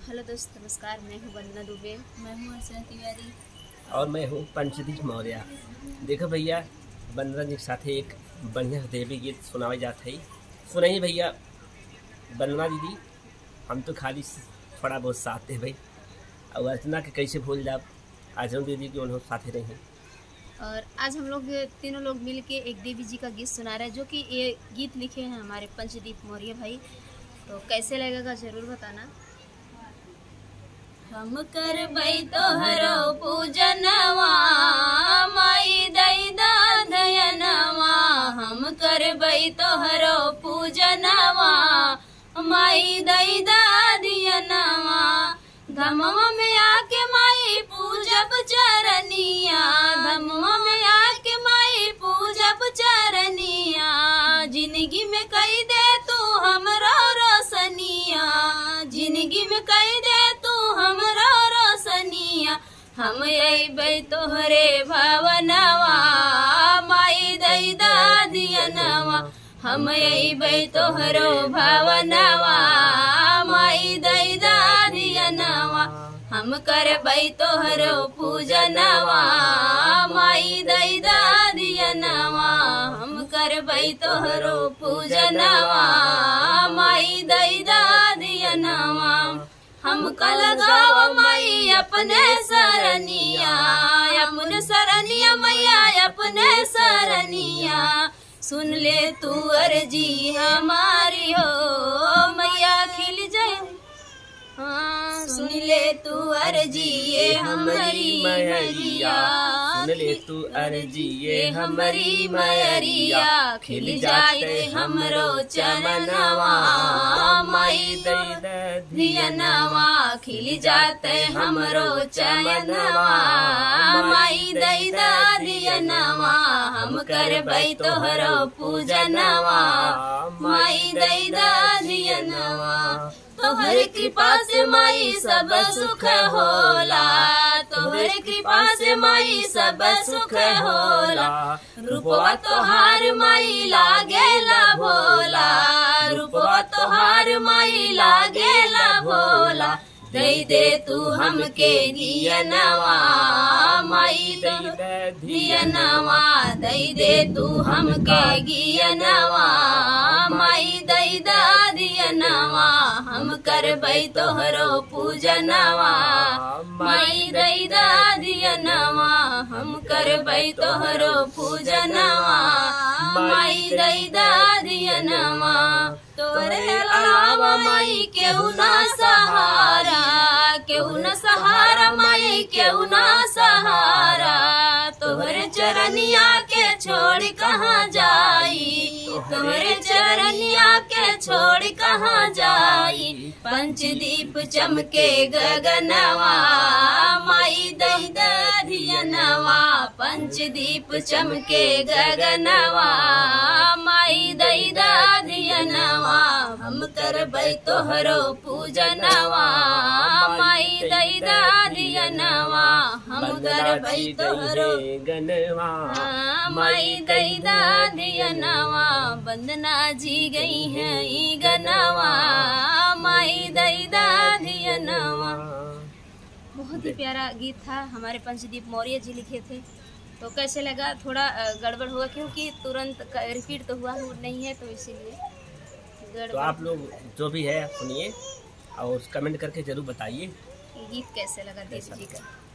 Hello दोस्त, नमस्कार। मैं हूँ वंदना दुबे। मैं हूँ अर्चना तिवारी। और मैं हूँ पंचदीप मौर्य। देखो भैया, वंदना जी के साथ एक बढ़िया देवी गीत सुनावे जाते है। सुनाइए भैया। वंदना दीदी, हम तो खाली थोड़ा बहुत साथ थे भाई, और अर्चना के कैसे भूल जाब। अर्चना दीदी के उन्होंने साथ ही रहे। और आज हम लोग तीनों लोग मिल के एक देवी जी का गीत सुना रहे हैं, जो कि ये गीत लिखे हैं हमारे पंचदीप मौर्य भाई। तो कैसे लगेगा ज़रूर बताना। हम करबै तोहरो पूजनवा माई दई दाधयनवा। हम करबै तोहरो पूजनवा माई दई दाधयनवा। धमवा में आके माई पूजब चरनिया। धमवा में आके माई पूजब चरनिया। जिंदगी में कई दे तू हमरो रोशनिया। जिंदगी में कई दे तू हमरो रोशनिया। हम अइबै तोहरे भवनवा माई दई दादियनवा। हम अइबै तोहरो भवनवा माई दई दादियनवा। हम करबै तोहरो पूजनवा माई दई दादियनवा। हम करबै तोहरो पूजनवा माई दई दादियनवा। हम लगाव माई अपने सरनिया। अपने सरनिया मैया अपने सरनिया। सुन ले तू अर्जी हमारी हो मैया खिल जाए। हाँ, सुन ले तू अर्जी ये हमारी मैरिया। सुन ले तू अर्जी ये हमारी मैरिया। खिल जाए हमरो चमनवा माई दई दाधियनवा। खिल जाते हमरो चमनवा माई दई दाधियनवा। हम करबै तोहरो पूजनवा माई दई दाधियनवा। तोहर कृपा से माई सब सुख होला। तोहर कृपा से माई सब सुख होला। रूपवा तोहार माई लागेला भोला। रूपवा तोहार माई लागेला भोला। दई दे तू हमके दियनवा माई दई दियनवा। दई दे तू हमके गियनवा माई दई दादियनवा। हम करबै तोहरो पूजनवा माई दई दादियनवा। हम करबै तोहरो पूजनवा माई दई दादियनवा। तोरे अलावा माई केहू ना सहारा। केहू न सहारा माई केहू ना सहारा। तोहरे चरनिया के छोड़ कहाँ जाई। तोहरे चरनिया के छोड़ कहाँ जाई। पंचदीप चमके गगनवा माई दई दाधियनवा। पंचदीप चमके गगनवा माई दई दाधियनवा। हम करबै तोहरो पूजनवा माई दई दाधियनवा। हम करबै तोहरो गनवा माई दई दाधियनवा। वंदना जी गई हैं ई गनवा माई दई दाधियनवा। बहुत ही प्यारा गीत था, हमारे पंचदीप मौर्य जी लिखे थे। तो कैसे लगा? थोड़ा गड़बड़ हुआ क्योंकि तुरंत रिपीट तो हुआ नहीं है, तो इसीलिए तो आप लोग जो भी है सुनिए और कमेंट करके जरूर बताइए गीत कैसे लगा देवी जी का।